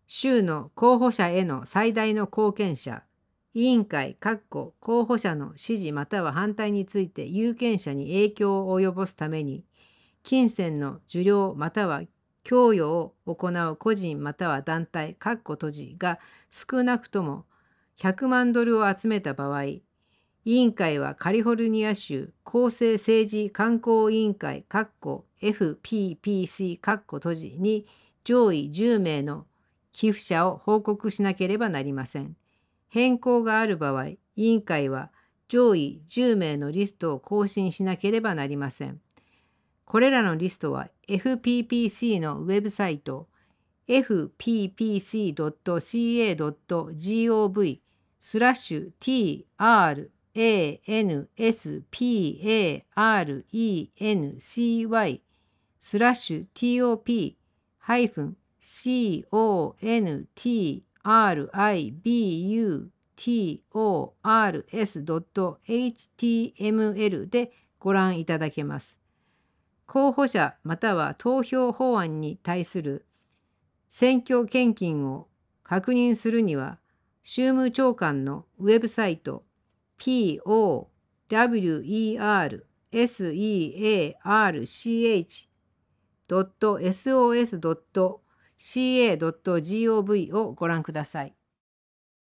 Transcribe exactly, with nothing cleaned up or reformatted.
州の候補者への最大の貢献者、委員会候補者の支持または反対について有権者に影響を及ぼすために、金銭の受領または供与を行う個人または団体閉じが少なくともひゃくまんドルを集めた場合、委員会はカリフォルニア州公正政治観光委員会 エフピーピーシー 閉じに上位じゅうめいの寄付者を報告しなければなりません。変更がある場合、委員会は上位じゅうめいのリストを更新しなければなりません。これらのリストは エフピーピーシー のウェブサイト エフピーピーシードットシーエードットゴブスラッシュ ティーアールエーエヌエスピーエーアールイーエヌシーワイ スラッシュ ティーオーピーハイフンシーオーエヌティーアールアイビーユーティーオーアールエスドットエイチティーエムエル でご覧いただけます。候補者または投票法案に対する選挙献金を確認するには、州務長官のウェブサイト ピーオーダブリューイーアールエスイーエーアールシーエイチドットエスオーエスドットシーエードットゴブをご覧ください。